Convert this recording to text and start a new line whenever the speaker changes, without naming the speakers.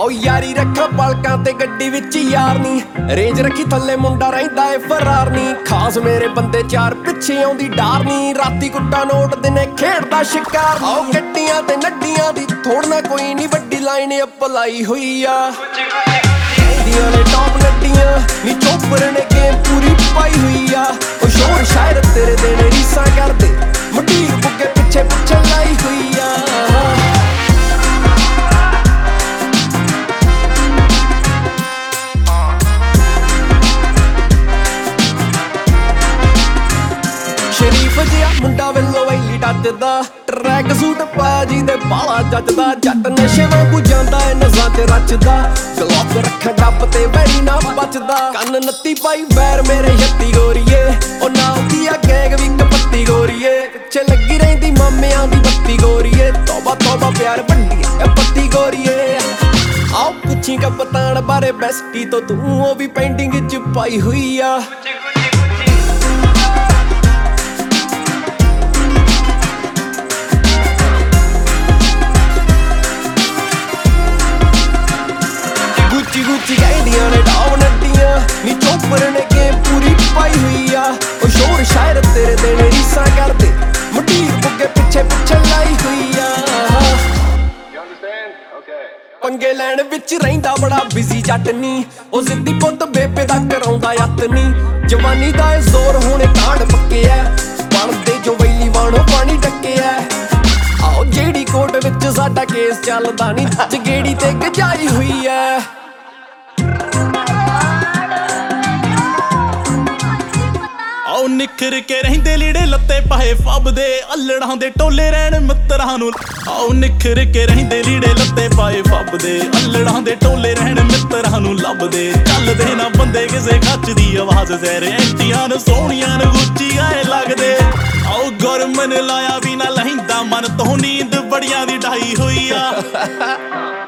ਆਓ ਯਾਰੀ ਰੱਖਾਂ ਪਲਕਾਂ ਤੇ ਗੱਡੀ ਵਿੱਚ ਯਾਰ ਨੀ ਰੇਂਜ ਰੱਖੀ ਥੱਲੇ ਮੁੰਡਾ ਰਹਿੰਦਾ ਏ ਫਰਾਰ ਨੀ ਖਾਸ ਮੇਰੇ ਬੰਦੇ ਚਾਰ ਪਿੱਛੇ ਆਉਂਦੀ ਡਾਰ ਨੀ ਰਾਤੀ ਕੁੱਟਾ ਨੋਟ ਦਿਨੇ ਖੇਡਦਾ ਸ਼ਿਕਾਰ ਨੀ ਆਓ ਗੱਡੀਆਂ ਤੇ ਨੱਡੀਆਂ ਦੀ ਥੋੜ ਨਾ ਕੋਈ ਨੀ ਵੱਡੀ ਲਾਈਨ ਅਪਲਾਈ ਹੋਈ ਆ ਦੀਆਂ ਨੇ ਟੌਪ ਗੱਡੀਆਂ ਨੀ ਚੋਪਰ ਨੇ ਗੇਮ ਪੂਰੀ ਪਾਈ ਹੋਈ ਆ ਉਹ ਸ਼ੋਰ ਸ਼ਾਇਰ ਤੇਰੇ ਦੇ ਨੇ ਰੀਸਾਂ ਕਰਦੇ ਮੰਡੀਰ ਬੁੱਗੇ ਪਿੱਛੇ ਪਿੱਛੇ ਲਾਈ ਹੋਈ ਆ ਸ਼ਰੀਫ ਜਿਹਾ ਮੁੰਡਾ ਵੱਲੋਂ ਵੈਲੀ ਟੱਚਦਾ ਟਰੈਕ ਸੂਟ ਪਾਇਆ ਜਿਹਦੇ ਬਾਲਾ ਜੱਜਦਾ ਜੱਟ ਨਸ਼ੇ ਵਾਂਗੂ ਜਾਂਦਾ ਏ ਨਜ਼ਾਂ ਤੇ ਰਚਦਾ ਗਲੋਕ ਰੱਖਾਂ ਡੱਬ ਤੇ ਵੈਰੀ ਨਾ ਬਚਦਾ ਕੰਨ ਨੱਤੀ ਪਾਈ ਵੈਰ ਮੇਰੇ ਛੱਤੀ ਗੋਰੀਏ ਉਹ ਨਾਲ ਦੀ ਆ ਗੈਂਗ ਵੀ ਕਪੱਤੀ ਗੋਰੀਏ ਪਿੱਛੇ ਲੱਗੀ ਰਹਿੰਦੀ ਮਾਮਿਆਂ ਦੀ ਬੱਤੀ ਗੋਰੀਏ ਤੋਬਾ ਤੋਬਾ ਪਿਆਰ ਵੱਡੀ ਏ ਪੱਤੀ ਗੋਰੀਏ ਆਓ ਪੁੱਛੀ ਕਪਤਾਨ ਬਾਰੇ ਬੈਸਟੀ ਤੋਂ ਤੂੰ ਉਹ ਵੀ ਪੈਂਡਿੰਗ ਚ ਪਾਈ ਹੋਈ ਆ ਗੁੱਚੀ ਗਾਈਆਂ ਨੇ ਡਾਉ ਨੱਡੀਆਂ ਨੀ ਚੋਪਰ ਨੇ ਗੇਮ ਪੂਰੀ ਪਾਈ ਹੋਈ ਆ ਉਹ ਸ਼ੋਰ ਸ਼ਾਇਰ ਤੇਰੇ ਦੇ ਨੇ ਰੀਸਾਂ ਕਰਦੇ ਮੰਡੀਰ ਬੁੱਗੇ ਪਿੱਛੇ ਪਿੱਛੇ ਲਾਈ ਹੋਈ ਆ ਪੰਗੇ ਲੈਣ ਵਿੱਚ ਰਹਿੰਦਾ ਬੜਾ ਬਿਜ਼ੀ ਜੱਟ ਨੀ ਉਹ ਜ਼ਿੱਦੀ ਪੁੱਤ ਬੇਬੇ ਦਾ ਕਰਾਉਂਦਾ ਯੱਤ ਨੀ ਜਵਾਨੀ ਦਾ ਏ ਜ਼ੋਰ ਹੋਣੇ ਕਾਂਡ ਪੱਕਿਆ ਬਣਦੇ ਜੋ ਵੈਲੀ ਵਾਣੋ ਪਾਣੀ ਡੱਕਿਆ ਆਓ ਜਿਹੜੀ ਕੋਰਟ ਵਿੱਚ ਸਾਡਾ ਕੇਸ ਚੱਲਦਾ ਨੀ ਜਗੇੜੀ ਤੇ ਗਜਾਈ ਹੋਈ ਐ
ਆਓ ਨਿਖਰ ਕੇ ਰਹਿੰਦੇ ਲੀੜੇ ਲੱਤੇ ਪਾਏ ਫੱਬਦੇ ਅੱਲੜਾਂ ਦੇ ਟੋਲੇ ਰਹਿਣ ਮਿੱਤਰਾਂ ਨੂੰ ਆਓ ਨਿਖਰ ਕੇ ਰਹਿੰਦੇ ਲੀੜੇ ਲੱਤੇ ਪਾਏ ਫੱਬਦੇ ਅੱਲੜਾਂ ਦੇ ਟੋਲੇ ਰਹਿਣ ਮਿੱਤਰਾਂ ਨੂੰ ਲੱਭਦੇ ਚੱਲਦੇ ਨਾ ਬੰਦੇ ਕਿਸੇ ਕੱਚ ਦੀ ਆਵਾਜ਼ ਜ਼ਹਿਰ ਐਂਟੀਆਂ ਨੂੰ ਸੋਹਣੀਆਂ ਨੂੰ ਗੁੱਚੀ ਆਏ ਲੱਗਦੇ ਆਓ ਗੁਰਮਨ ਲਾਇਆ ਵੀ ਨਾ ਲਹਿੰਦਾ ਮਨ ਤੋਂ ਨੀਂਦ ਬੜੀਆਂ ਦੀ ਢਾਈ ਹੋਈ ਆ